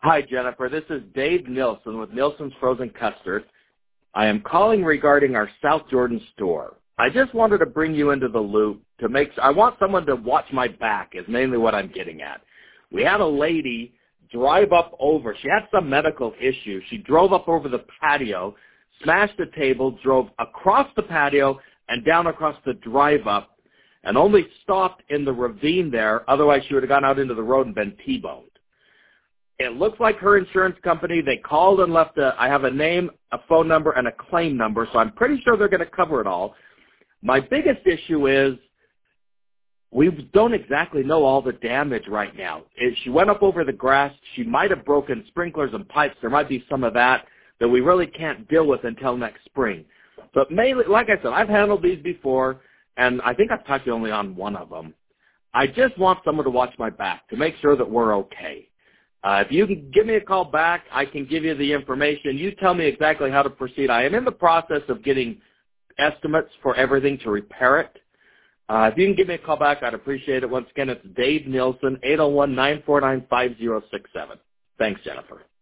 Hi, Jennifer. This is Dave Nilsson with Nilsson's Frozen Custard. I am calling regarding our South Jordan store. I just wanted to bring you into the loop to I want someone to watch my back is mainly what I'm getting at. We had a lady drive up over. She had some medical issue. She drove up over the patio, smashed the table, drove across the patio and down across the drive-up, and only stopped in the ravine there. Otherwise, she would have gone out into the road and been T-boned. It looks like her insurance company, they called and left I have a name, a phone number, and a claim number, so I'm pretty sure they're going to cover it all. My biggest issue is we don't exactly know all the damage right now. She went up over the grass. She might have broken sprinklers and pipes. There might be some of that we really can't deal with until next spring. But mainly, like I said, I've handled these before, and I think I've talked to you only on one of them. I just want someone to watch my back to make sure that we're okay. If you can give me a call back, I can give you the information. You tell me exactly how to proceed. I am in the process of getting estimates for everything to repair it. If you can give me a call back, I'd appreciate it. Once again, it's Dave Nilsson, 801-949-5067. Thanks, Jennifer.